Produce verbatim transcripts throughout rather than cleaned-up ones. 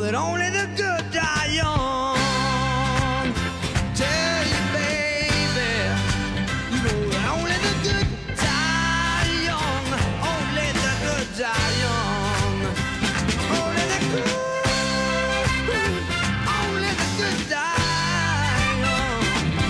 that only the good die young. Tell you, baby, you know that only the good die young. Only the good die young. Only the good, only the good die young.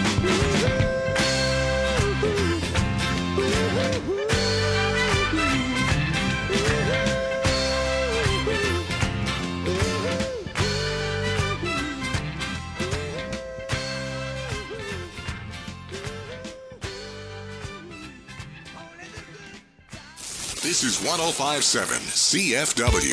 This is one oh five point seven C F W.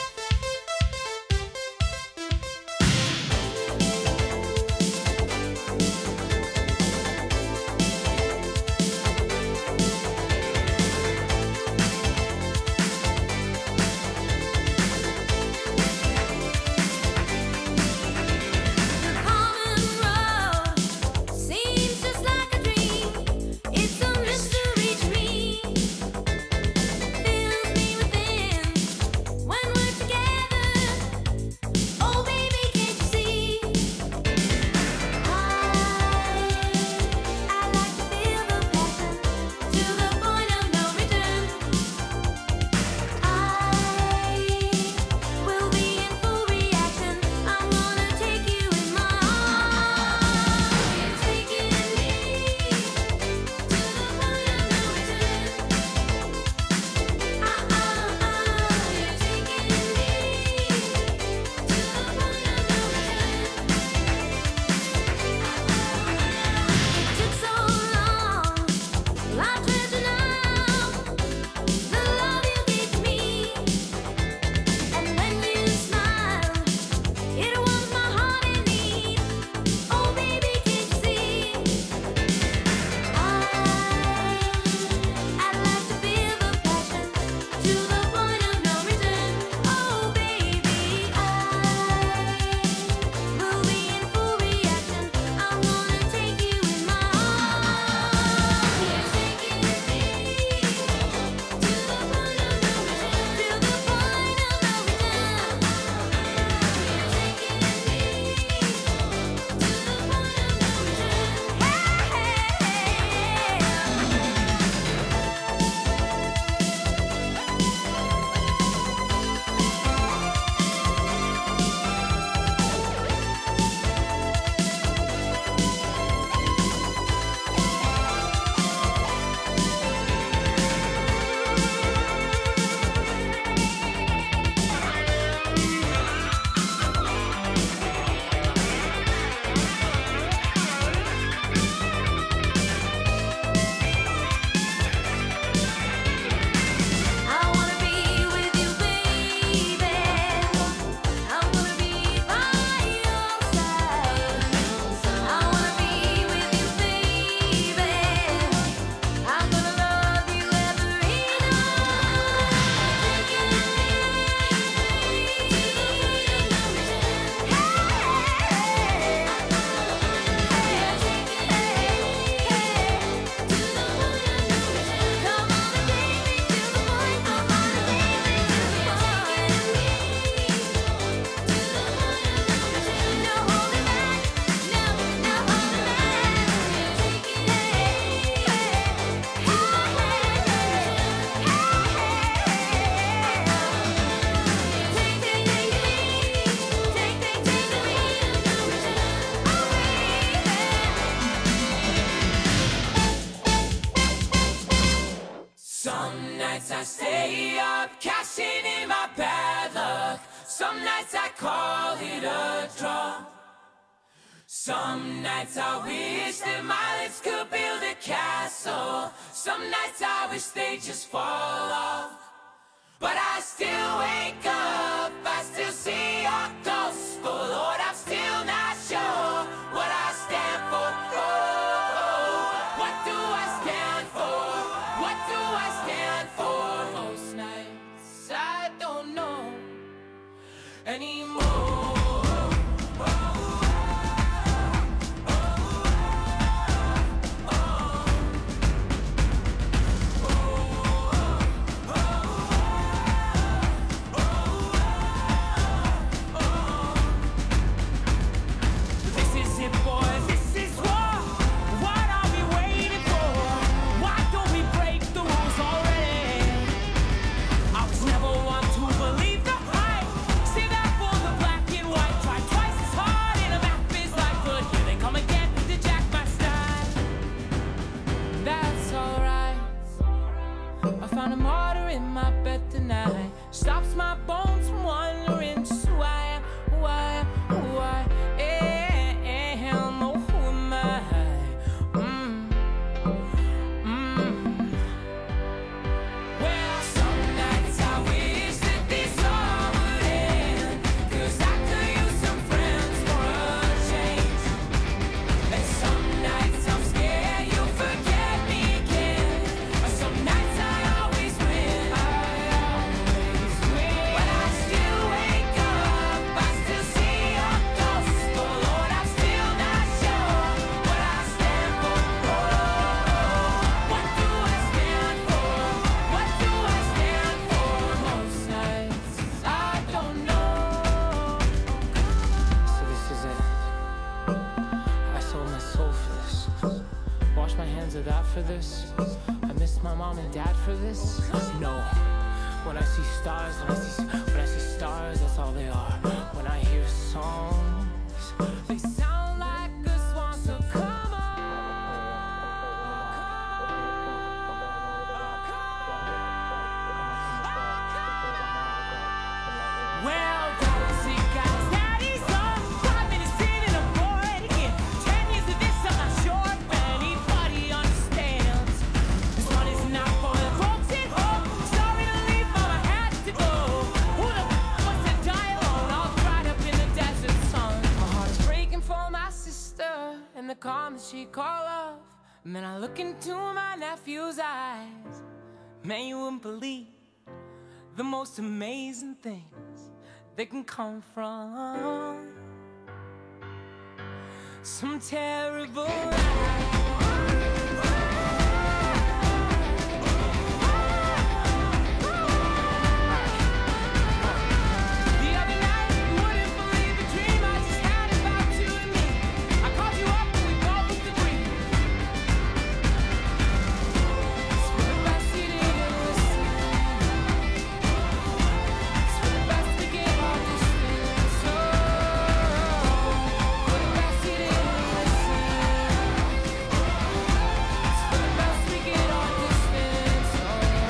I stay up, cashing in my bad luck. Some nights I call it a draw. Some nights I wish that my lips could build a castle. Some nights I wish they just fall off. But I still wake up, I still see your ghost. Oh Lord, I'm still not sure what I stand for. Oh, oh, what do I stand for? What do I stand for? Most nights I don't know anymore. found a martyr in my bed tonight. Stops my bones from wandering just who I am, who I am, who I am. Oh, who am I? Mm. Mm. Well, some nights I wish that this all would end, 'cause I could use some friends for a change. And some nights I'm scared you'll forget me again. Some nights I always win, I always win. But I still wake up, I still see your ghost. Oh Lord, I'm still not sure what I stand for. Oh, what do I stand for? What do I stand for? Most nights I don't know. So this is it. I sold my soul for this. Wash my hands of that for this. I miss my mom and dad for this. No. When I see stars, when I see when I see stars, that's all they are. When I hear songs, they sound like a swan. So come on, well, those guys, daddy's on. Five minutes in and I'm bored again. Ten years of this, I'm not sure if anybody understands. This one is not for the folks at home. Sorry to leave, but I had to go. Who the f- wants to die alone? All dried up in the desert sun. My heart is breaking for my sister and the calm that she called love. And then I look into my nephew's eyes. Man, you wouldn't believe the most amazing things that can come from some terrible life. The other night, you wouldn't believe the dream I just had about you and me. I called you up and we both agreed. It's for the best you didn't listen. It's for the best to get all distance. Oh, for the best you didn't listen. It's for the best we get all distance. Oh.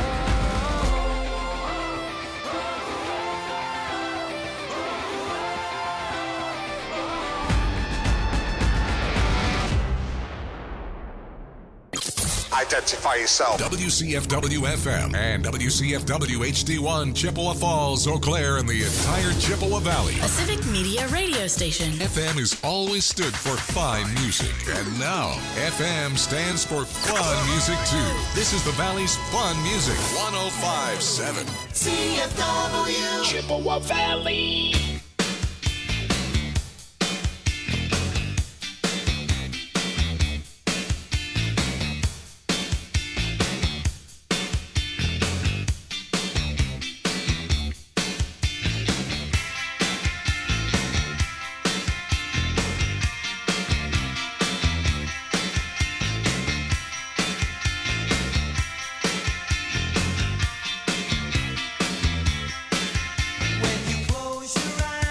Identify yourself. W C F W F M and W C F W H D one, Chippewa Falls, Eau Claire, and the entire Chippewa Valley. A Civic Media radio station. F M has always stood for fine music, and now F M stands for fun music too. This is the Valley's fun music. one oh five point seven C F W Chippewa Valley. When you close your eyes.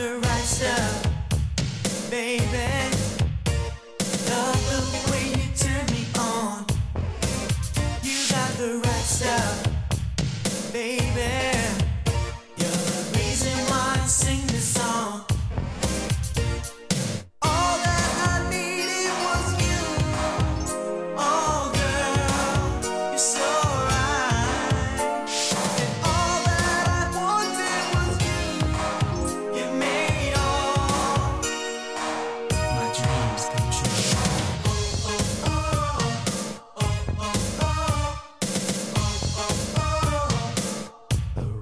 the right stuff, baby. Love the way you turn me on. You got the right stuff, baby. You're the reason why I sing this song. All that I needed was you. Oh, girl, you're so right. And all that I wanted was you. You made all my dreams come true. Oh, oh, oh, oh, oh, oh, oh, oh, oh. The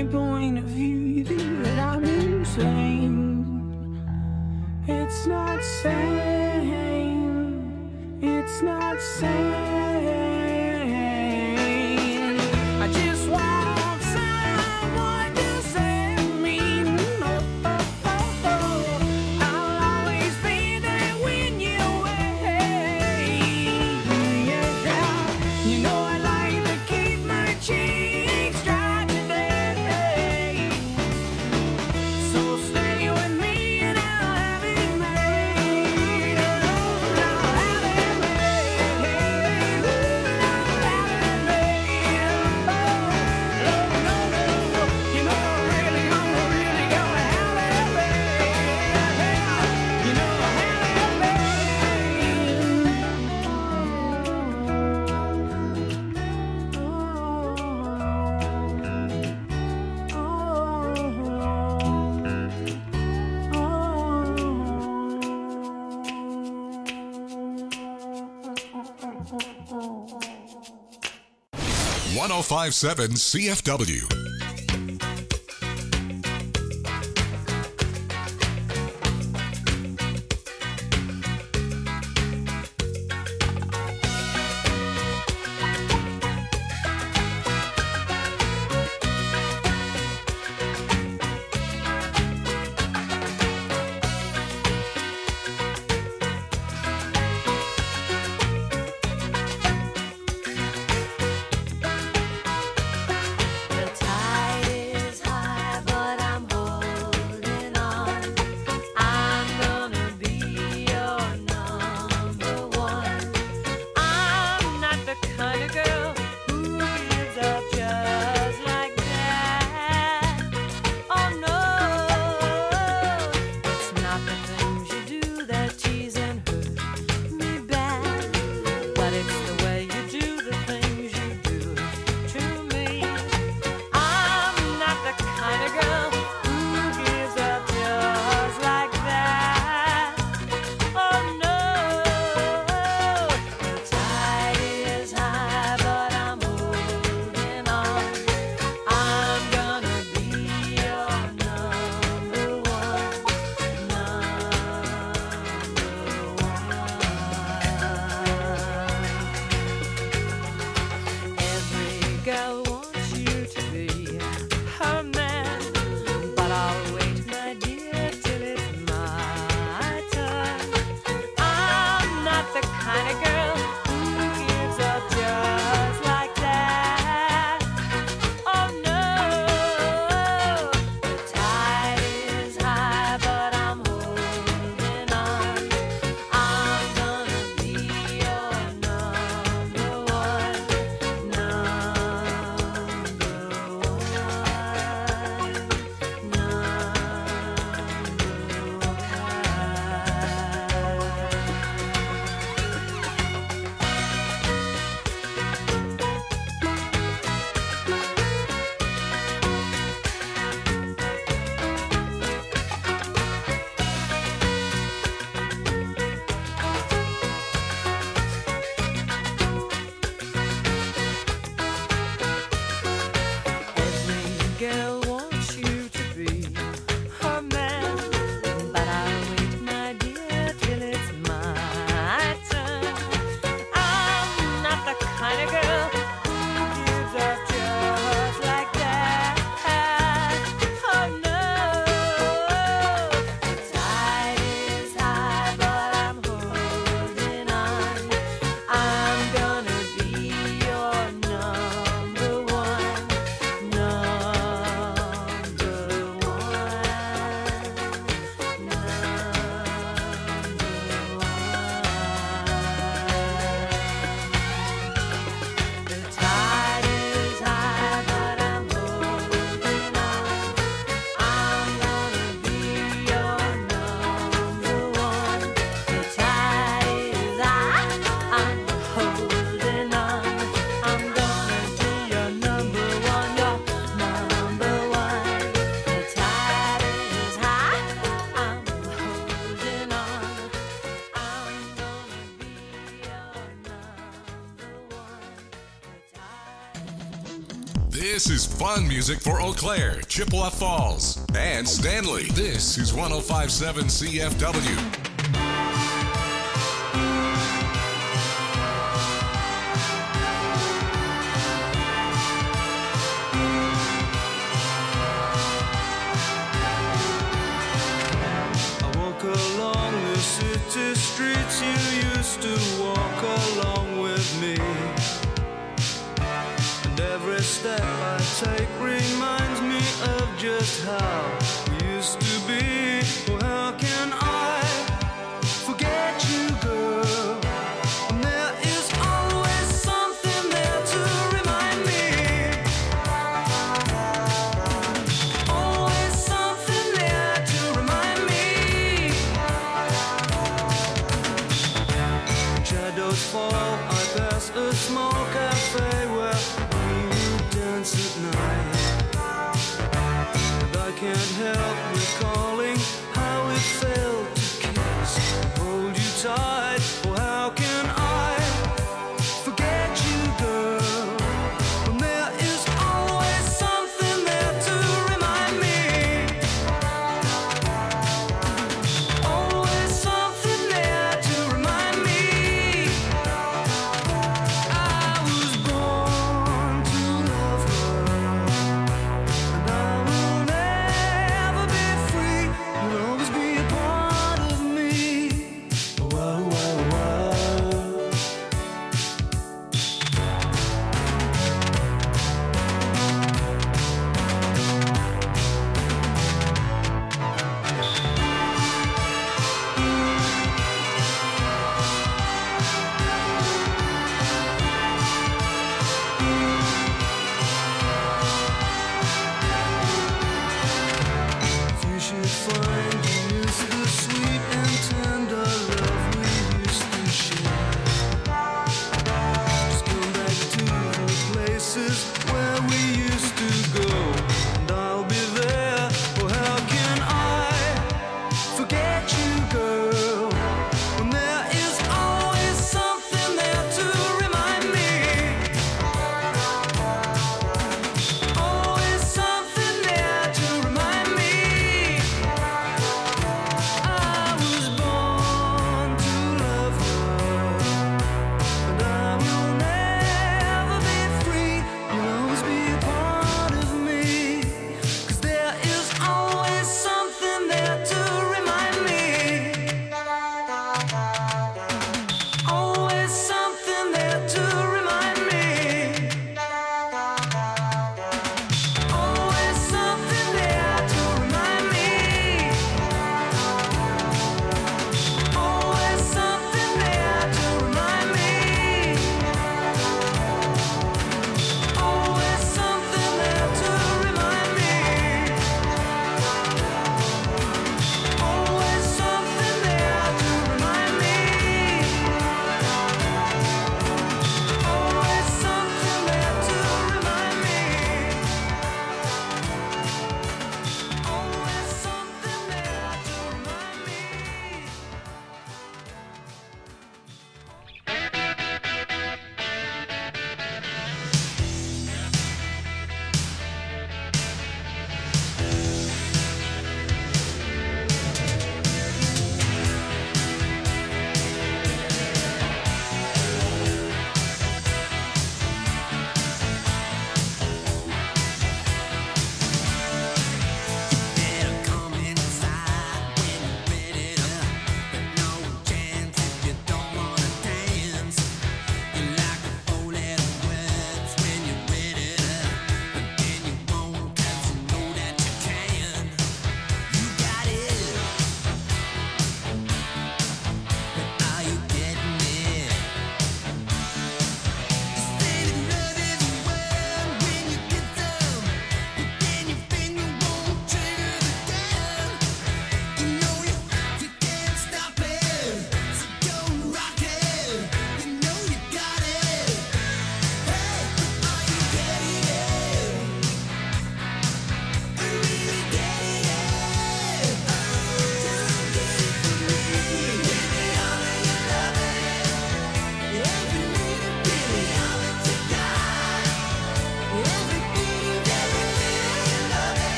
my point of view, you think that I'm insane. It's not sane. It's not sane. I just want someone to save me. Oh, oh, oh, oh. I'll always be there when you're away. Yeah, yeah. You know I like to keep my cheeks dry today. So stay with me and I'll have it made. I'll have it made. I'll have it made. Oh, no, no, no. You know I'm really, I'm really gonna have it made. You know I'll have it one oh five point seven C F W. The tide is high, but I'm holding on. I'm gonna be your number one. I'm not the kind of girl who gives up just like that. Oh no, it's not the things you do that tease and hurt me bad, but it's the way you do the things you do to me. I'm not the kind of girl who gives up just like that. Oh no, the tide is high, but I'm holding on. I'm gonna be your number one, number one. Every girl wants you to be her man, but I'll wait, my dear, till it's my turn. I'm not the kind of girl who gives up just like that. Oh no, the tide is high, but I'm holding on. I'm gonna be your number one, number Every girl wants you to be her man, but I'll wait, my dear, till it's my turn. I'm not the kind of girl who gives up just like that. Oh no, the tide is high, but I'm holding on. I'm gonna be your number one, number one. This is fun music for Eau Claire, Chippewa Falls, and Stanley. This is one oh five point seven C F W. Along the city streets you used to walk along with me, and every step I take reminds me of just how we used to be. Oh, how can I forget you, girl? And there is always something there to remind me. Always something there to remind me. Shadows fall, I pass a small cafe where we would dance at night. And I can't help recalling how it felt to kiss and hold you tight. Oh, how can I forget you, girl? When there is always something there to remind me. Always something there to remind me. I was born to love her, and I will never be free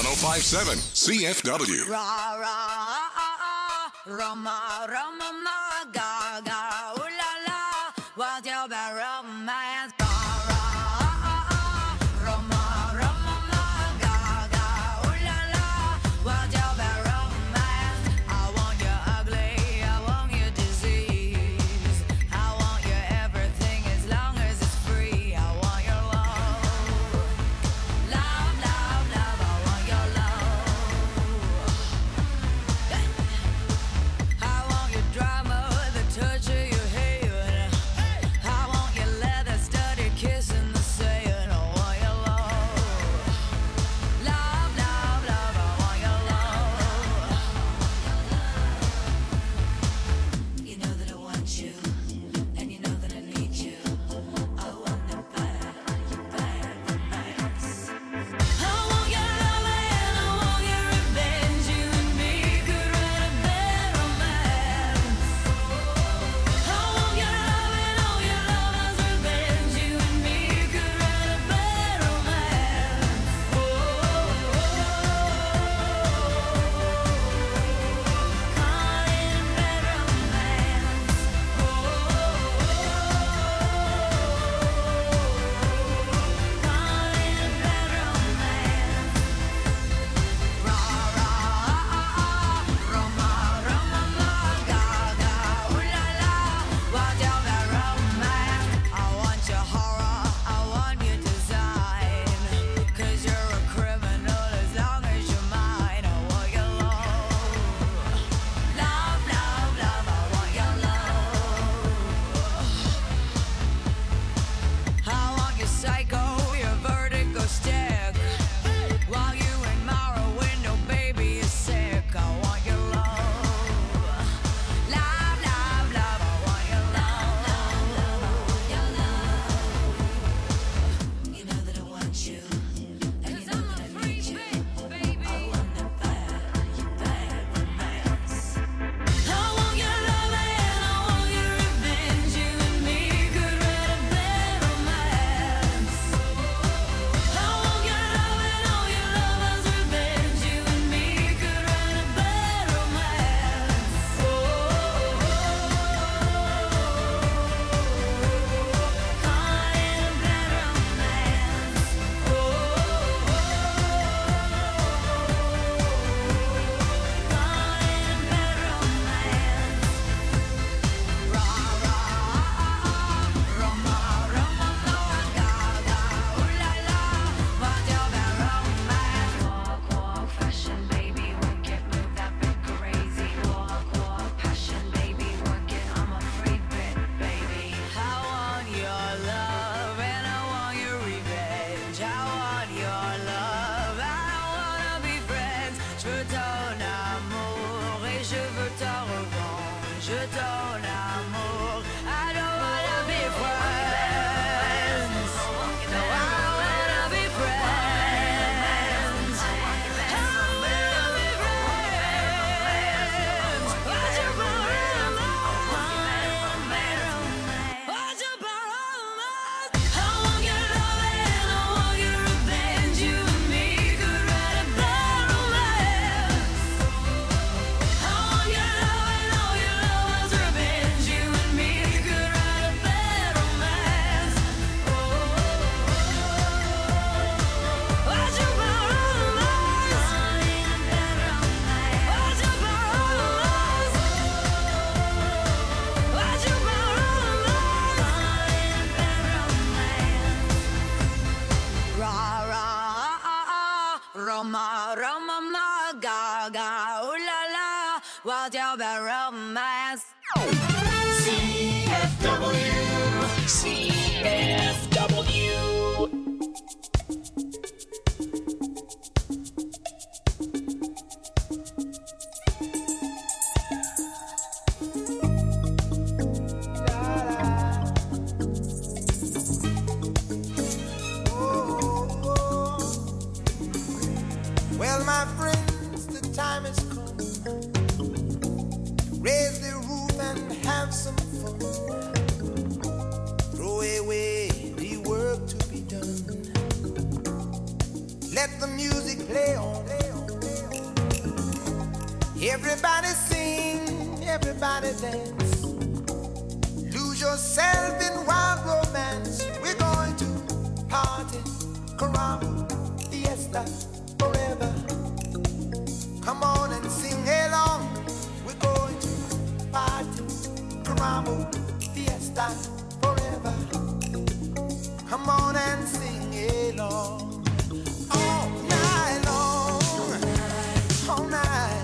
oh five point seven C F W. Ra ra ah ah Roma Roma ma ga ga ooh la la. What's your bad romance? Ra ra ah ah Roma Roma ma ga ga ooh la la. What's your bad romance? I want you ugly, I want you disease, I want you everything as long as it's free. I want your love, love, love, love. I want your love. I want your drama, the touch of your hand. I want your leather-studded kiss in the sand. I want your love, love, love, love. I want your love. You know that I want you, and you know that I need you. I want that bad, bad romance. I want your love and I want your revenge. You and me could write a bad romance. I want your love and all your lovers' revenge. You and me could write a bad romance. Oh, call it a bad romance. Oh, call it a bad romance. Ra ra ah ah Roma Roma ma ga ga ooh la la. What's your bad romance? I want your horror, I want your design, 'cause you're a criminal as long as you're mine. I want your love, love, love, love. I want your love. I want your psycho, your vertigo stick, while you admire a window, baby, you're sick. I want your love, love, love, love. I want your love, your love. You know that I want you, and you know that I need you. I want that bad, bad romance. I want your love and I want your revenge. You and me could write a bad romance. I want your love and all your lovers' revenge. You and me could write a bad romance. Oh, call it a bad romance. Oh, call it a bad romance. Ra ra ah ah Roma Roma ma ga ga ooh la la. What's your bad romance? Walk walk fashion, baby, work it, move that bit crazy. Walk walk passion, baby, work it. I'm a free bit, baby. I want your love and I want your revenge. I want your love, I wanna be friends. Je veux ton amour et je veux ta revanche. Je ton amour, I don't wanna be friends. No, I wanna be friends. I wanna be friends. What's your bad romance? What's your bad romance? I want your love and I want your revenge. You and me could write a bad romance. I want your love and all your lovers' revenge. You and me could write a bad romance. Oh, what's your bad romance? What's your bad romance? What's your bad romance? Ra ra ah ah Roma Roma ma ga ga ooh la la. What's your bad romance? C F W. C F W. Well, my friends, the time has come. Raise the roof and have some fun. Throw away the work to be done. Let the music play on. Everybody sing, everybody dance. Lose yourself in wild romance. We're going to party, caramba, fiesta, forever. Come on and sing along. We're going to party, caramba, fiesta, forever. Come on and sing along. All night long, all night.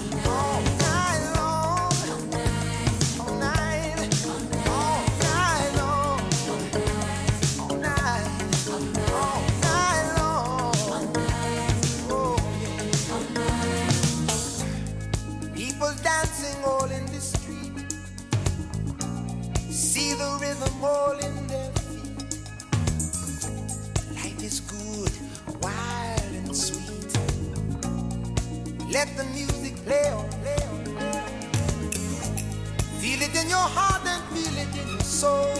Dancing all in the street, see the rhythm all in their feet. Life is good, wild and sweet. Let the music play on, play on, play on. Feel it in your heart and feel it in your soul.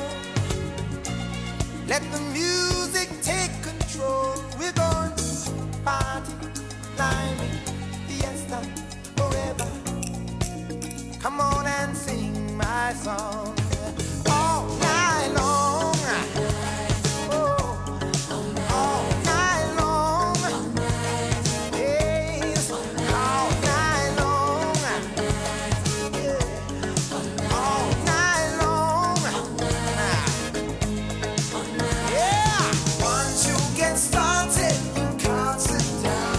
Let the music take control. We're going to party, climbing, fiesta, forever. Come on and sing my song all night long. Oh, all night long. Yes, all night long. Yeah, all night long. Yeah, once you get started, you can't sit down.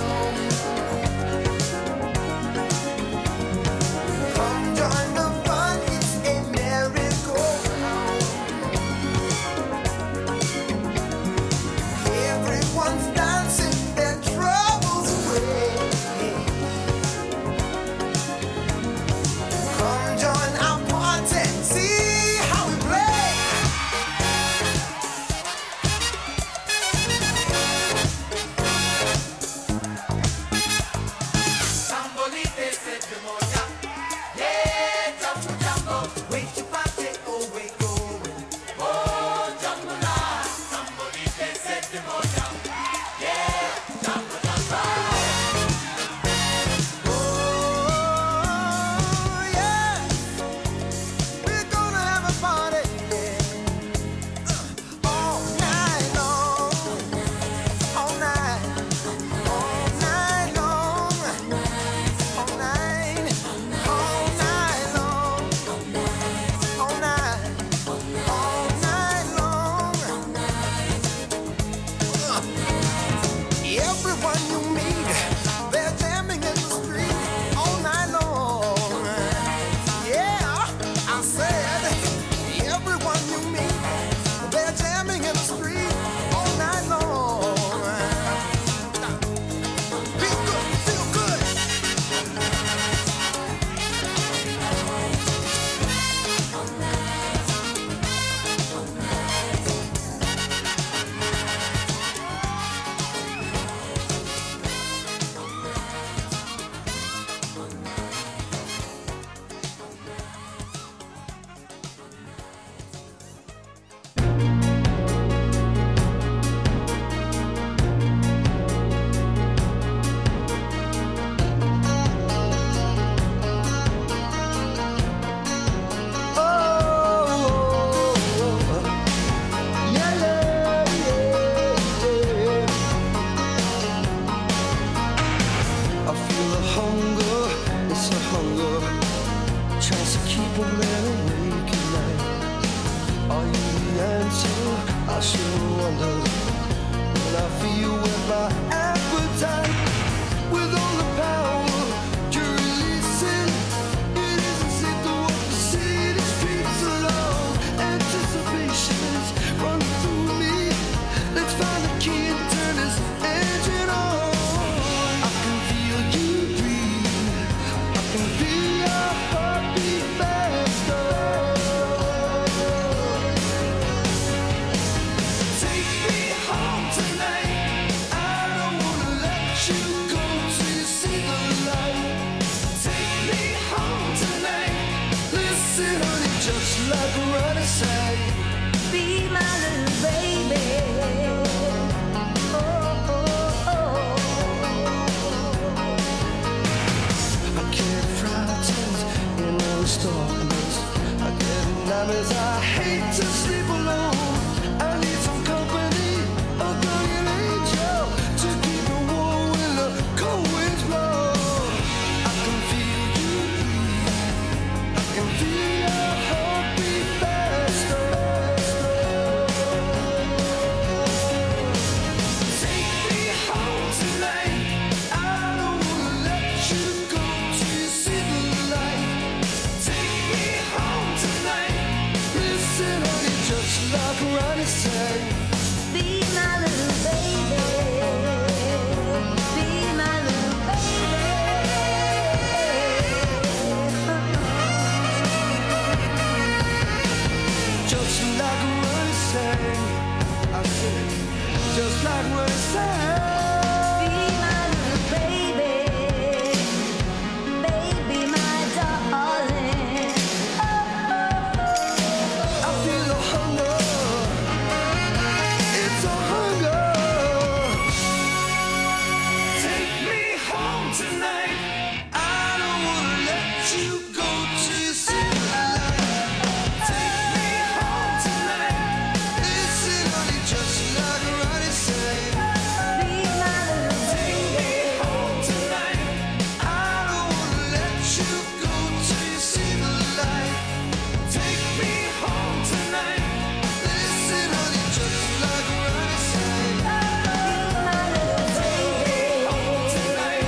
Take me home tonight. just like what it says. Be my little baby, baby, my darling. I feel the hunger. It's a hunger. Take me home tonight. I don't wanna let you go till you see the light. Take me home tonight. Listen, honey, just like Ronnie said. Be my little Take me baby. home tonight. I don't wanna let you go till you see the light. Take me home tonight. Listen, honey, just like Ronnie said. Be my little baby. Home tonight.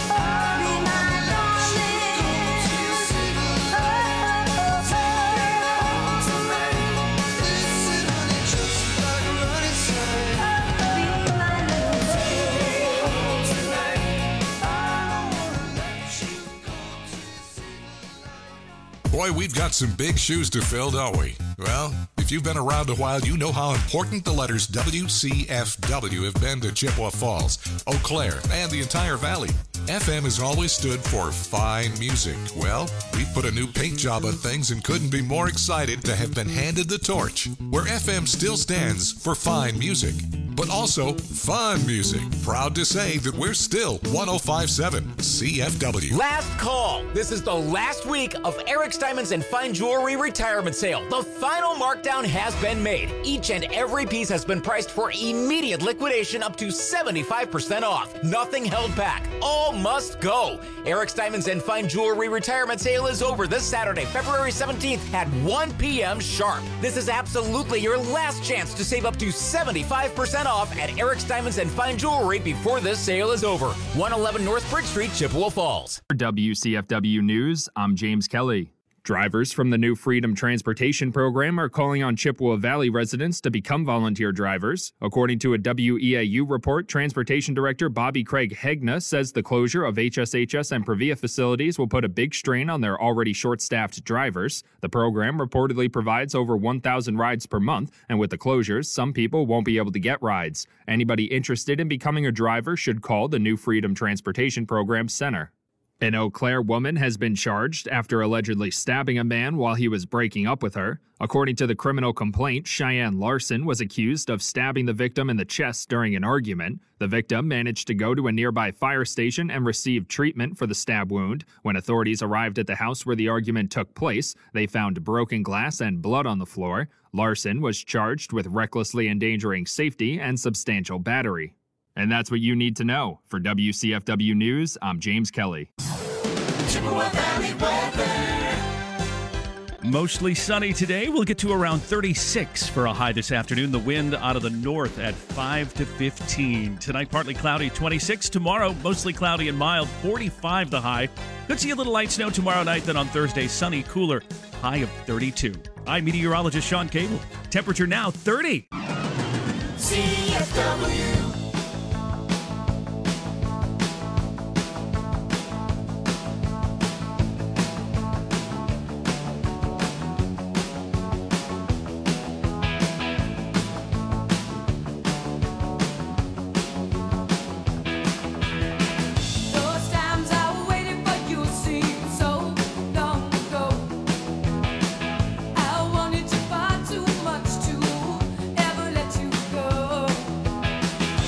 I don't wanna let you go till you see the light. Take me home tonight. Listen, honey, just like Ronnie said. Be my little baby. Home tonight. I don't wanna let you go till you see the light. Boy, we've got some big shoes to fill, don't we? Well, if you've been around a while, you know how important the letters W C F W have been to Chippewa Falls, Eau Claire, and the entire valley. F M has always stood for fine music. Well, we've put a new paint job on things and couldn't be more excited to have been handed the torch, where F M still stands for fine music, but also fun music. Proud to say that we're still one oh five point seven C F W. Last call. This is the last week of Eric's Diamonds and Fine Jewelry retirement sale. The final markdown has been made. Each and every piece has been priced for immediate liquidation up to seventy-five percent off. Nothing held back. All must go. Eric's Diamonds and Fine Jewelry retirement sale is over this Saturday, February seventeenth at one p.m. sharp. This is absolutely your last chance to save up to seventy-five percent off at Eric's Diamonds and Fine Jewelry before this sale is over. one eleven North Bridge Street, Chippewa Falls. For W C F W News, I'm James Kelly. Drivers from the new Freedom Transportation Program are calling on Chippewa Valley residents to become volunteer drivers. According to a W E A U report, Transportation Director Bobby Craig Hegna says the closure of H S H S and Previa facilities will put a big strain on their already short-staffed drivers. The program reportedly provides over one thousand rides per month, and with the closures, some people won't be able to get rides. Anybody interested in becoming a driver should call the new Freedom Transportation Program Center. An Eau Claire woman has been charged after allegedly stabbing a man while he was breaking up with her. According to the criminal complaint, Cheyenne Larson was accused of stabbing the victim in the chest during an argument. The victim managed to go to a nearby fire station and received treatment for the stab wound. When authorities arrived at the house where the argument took place, they found broken glass and blood on the floor. Larson was charged with recklessly endangering safety and substantial battery. And that's what you need to know. For W C F W News, I'm James Kelly. Chippewa Valley weather. Mostly sunny today. We'll get to around thirty-six for a high this afternoon. The wind out of the north at five to fifteen. Tonight, partly cloudy, twenty-six. Tomorrow, mostly cloudy and mild, forty-five the high. Could see a little light snow tomorrow night. Then on Thursday, sunny, cooler, high of thirty-two. I'm meteorologist Sean Cable. Temperature now thirty. C F W. Those times I was waiting for you seem so long ago. I wanted you far too much to ever let you go.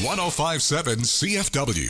one oh five point seven C F W.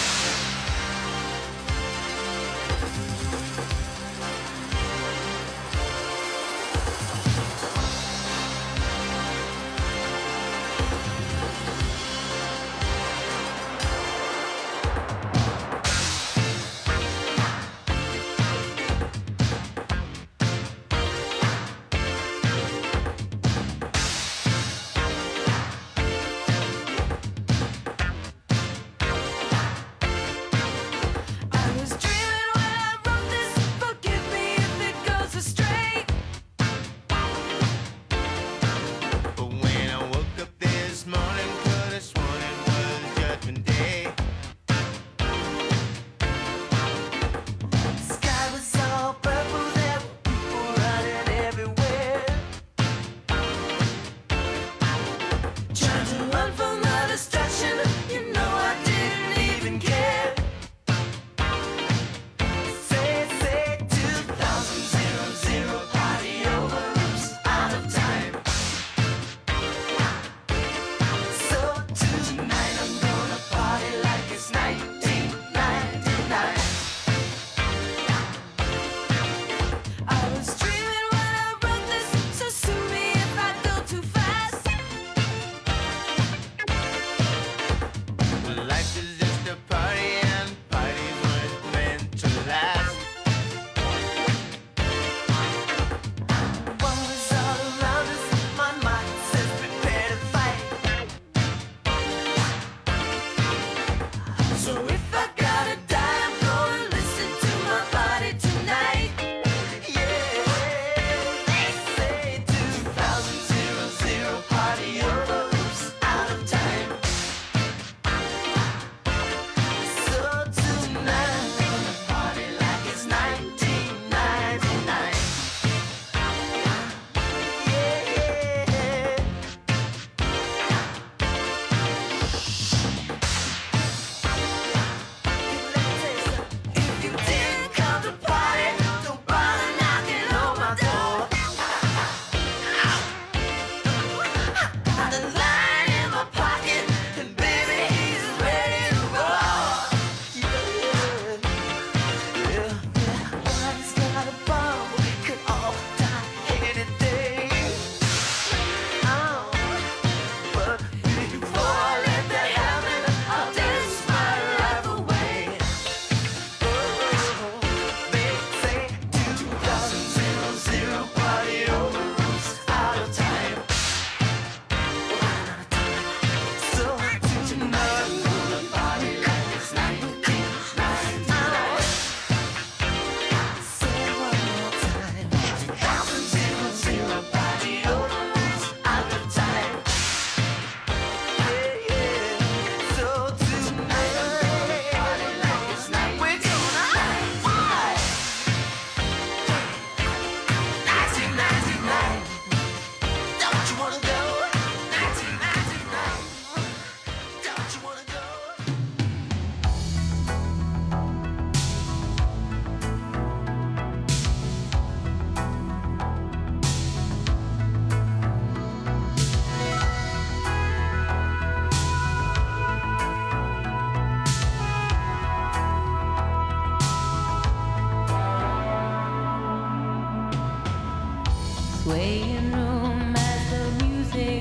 Swaying room as the music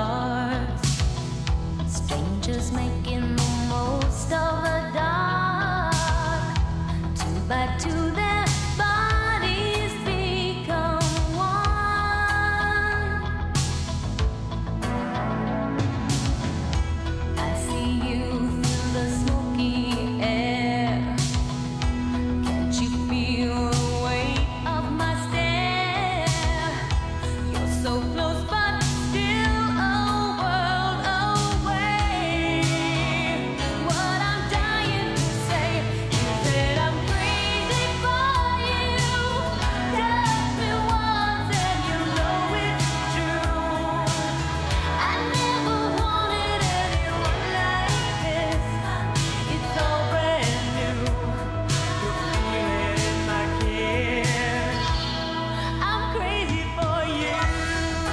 starts, strangers making the most of the dark. Two by two their bodies become one. I see you through the smoky air. Can't you feel the weight of my stare? So close but still a world away. What I'm dying to say is that I'm crazy for you. Touch me once and you know it's true. I never wanted anyone like this. It's all brand new. You feel it in my care. I'm crazy for you.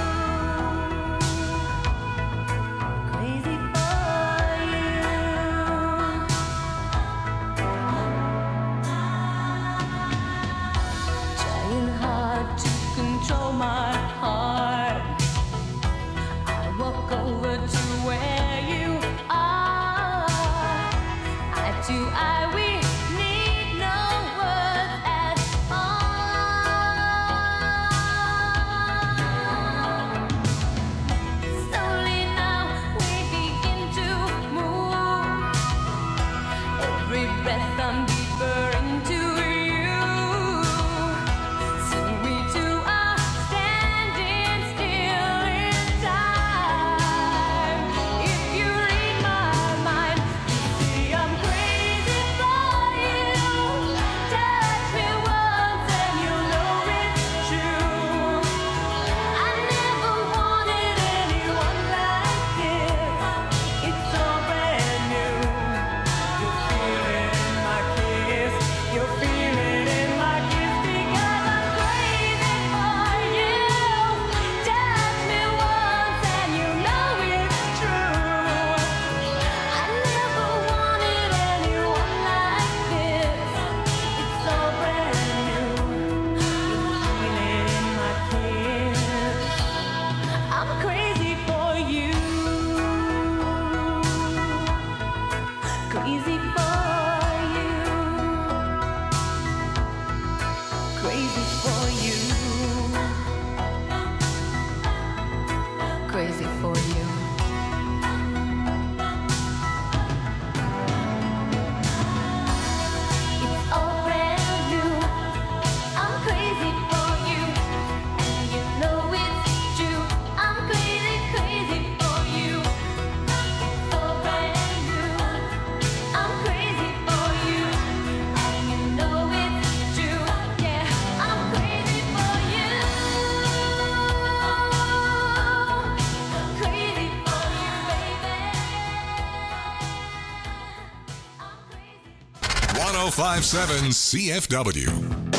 oh five seven C F W.